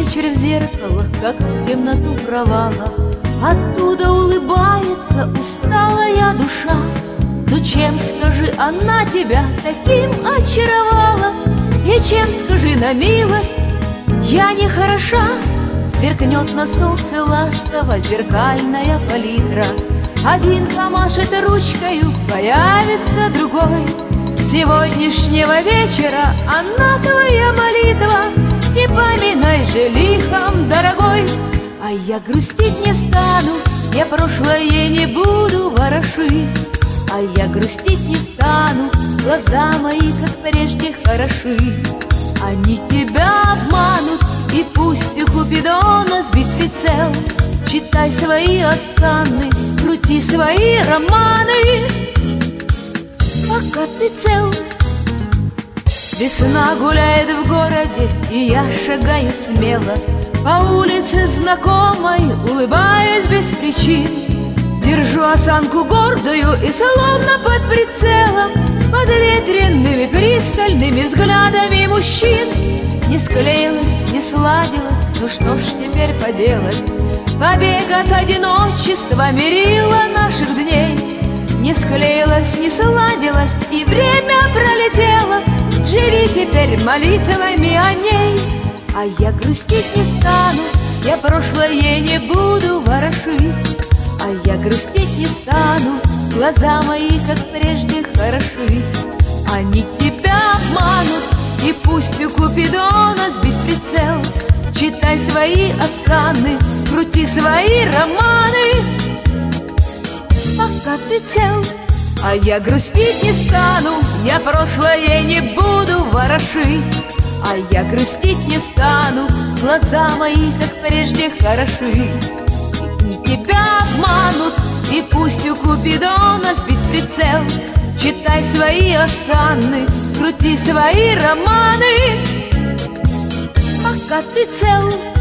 вечер в зеркало, как в темноту провала. Оттуда улыбается усталая душа. Ну чем, скажи, она тебя таким очаровала? И чем, скажи, на милость, я не хороша? Сверкнет на солнце ласково зеркальная палитра. Один помашет ручкою, появится другой. С сегодняшнего вечера она твоя молитва. Не поминай же лихом, дорогой. А я грустить не стану, я прошлое не буду ворошить. А я грустить не стану, глаза мои, как прежде, хороши. Они тебя обманут, и пусть у Купидона сбит прицел. Читай свои осанны, крути свои романы, пока ты цел. Весна гуляет в городе, и я шагаю смело по улице знакомой, улыбаясь без причин. Держу осанку гордую и словно под прицелом, под ветреными пристальными взглядами мужчин. Не склеилась, не сладилась, ну что ж теперь поделать? Побег от одиночества мерила наших дней. Не склеилась, не сладилась, и время пролетело. Живи теперь молитвами о ней. А я грустить не стану, я прошлое не буду ворошить. А я грустить не стану, глаза мои, как прежде, хороши. Они тебя обманут, и пусть у Купидона сбит прицел. Читай свои осанны, крути свои романы, пока ты цел. А я грустить не стану, я прошлое не буду ворошить. А я грустить не стану, глаза мои, как прежде, хороши. Не тебя обманут, и пусть у Купидона сбит прицел. Читай свои осанны, крути свои романы, пока ты цел.